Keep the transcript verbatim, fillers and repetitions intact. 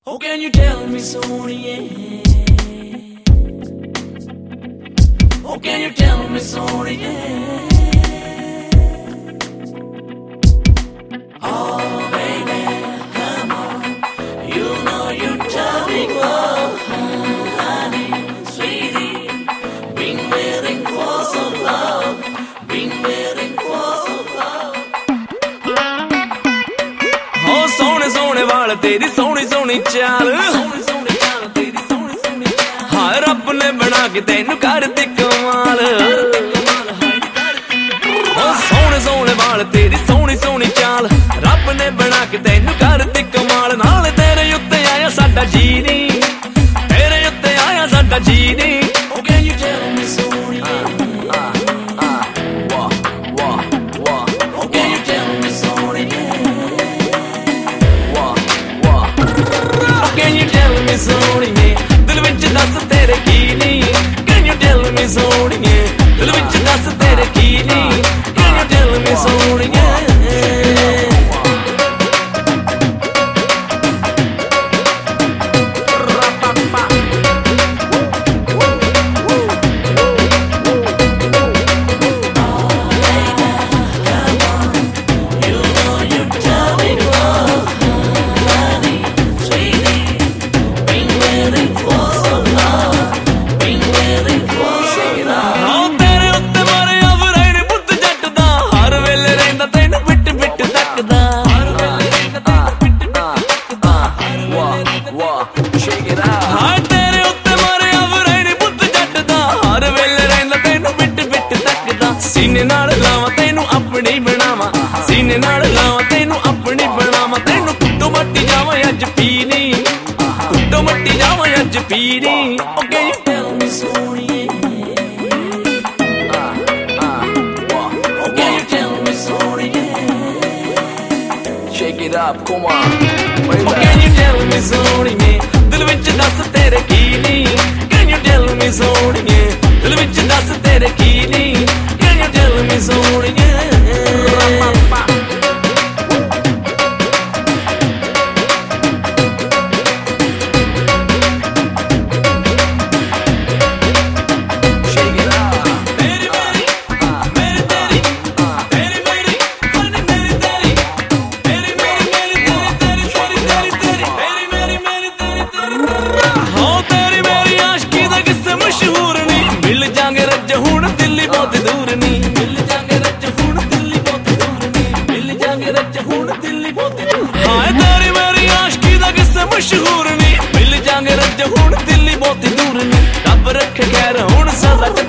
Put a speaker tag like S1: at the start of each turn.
S1: Oh, can you tell me, Sonia? Oh, can you tell me, Sonia? Oh, baby, come on. You know you're turning oh, honey, sweetie. Been waiting for so long. Been waiting for so long.
S2: Oh, सोने सोने वाल तेरी सोनी सोनी चाल हाय रब ने बना के तेनू कर दी कमाल oh, सोने सोने वाल तेरी सोनी सोनी चाल रब ने बना के तेनू कर दी कमाल नाल तेरे उत्ते आया साडा जी नी तेरे उत्ते आया साडा जी नी
S1: Oh, can you tell me, Sonia? Oh, can you tell me, Sonia?
S2: Can you tell me Sonia दिल विच दस तेरे की नी Can you tell me Sonia दिल विच दस तेरे की नी Can you tell me Sonia सीने नाल लावां तैनू अपनी बनावां सीने नाल लावां तैनू अपनी बनावां तैनू कुट्टो मट्टी जावां अज पीनी कुट्टो मट्टी जावां अज पीनी
S1: Oh, can you tell me, Sonia? Oh, can you tell me, Sonia?
S2: Shake it up, come on. Oh, can you tell me Sonia दिल विच दस तेरे की नी Can you tell me Sonia दिल विच दस तेरे की नी Can you tell me Sonia मशहूर नी मिल जांगे रज हुण दिल्ली बहुत दूर नी रब रखे खैर हुण साडा